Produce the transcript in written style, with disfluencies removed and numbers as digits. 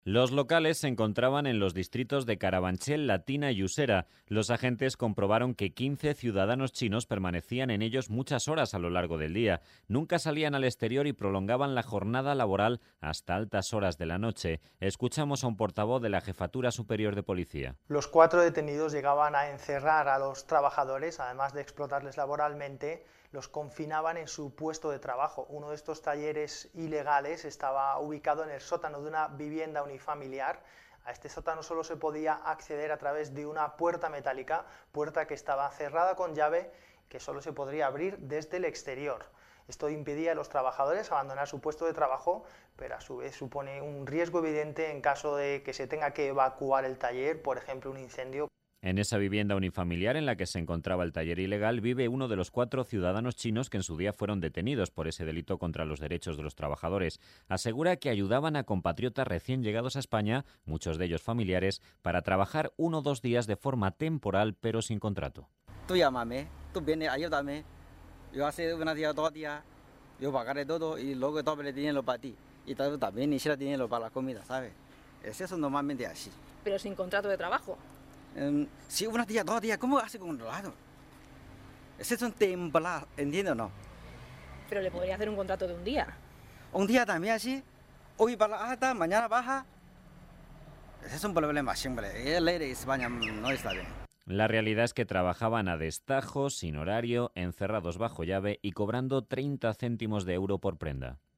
Los locales se encontraban en los distritos de Carabanchel, Latina y Usera. Los agentes comprobaron que 15 ciudadanos chinos permanecían en ellos muchas horas a lo largo del día. Nunca salían al exterior y prolongaban la jornada laboral hasta altas horas de la noche. Escuchamos a un portavoz de la Jefatura Superior de Policía. Los 4 detenidos llegaban a encerrar a los trabajadores, además de explotarles laboralmente, los confinaban en su puesto de trabajo. Uno de estos talleres ilegales estaba ubicado en el sótano de una vivienda unifamiliar. A este sótano solo se podía acceder a través de una puerta metálica, puerta que estaba cerrada con llave, que solo se podría abrir desde el exterior. Esto impedía a los trabajadores abandonar su puesto de trabajo, pero a su vez supone un riesgo evidente en caso de que se tenga que evacuar el taller, por ejemplo un incendio. En esa vivienda unifamiliar en la que se encontraba el taller ilegal vive uno de los 4 ciudadanos chinos que en su día fueron detenidos por ese delito contra los derechos de los trabajadores. Asegura que ayudaban a compatriotas recién llegados a España, muchos de ellos familiares, para trabajar 1 o 2 días de forma temporal pero sin contrato. Tú llámame, tú vienes, ayúdame. Yo hace 1 día, 2 días, yo pagaré todo y luego todo el dinero para ti. Y también hiciera dinero para la comida, ¿sabes? Es eso normalmente así. Pero sin contrato de trabajo. Sí, 1 día, 2 días, ¿cómo hace con un lado? Ese es un temporal, ¿entiendes o no? Pero le podría hacer un contrato de un día. Un día también así, hoy para la alta, mañana baja. Ese es un problema siempre. La ley de España no está bien. La realidad es que trabajaban a destajo, sin horario, encerrados bajo llave y cobrando 30 céntimos de euro por prenda.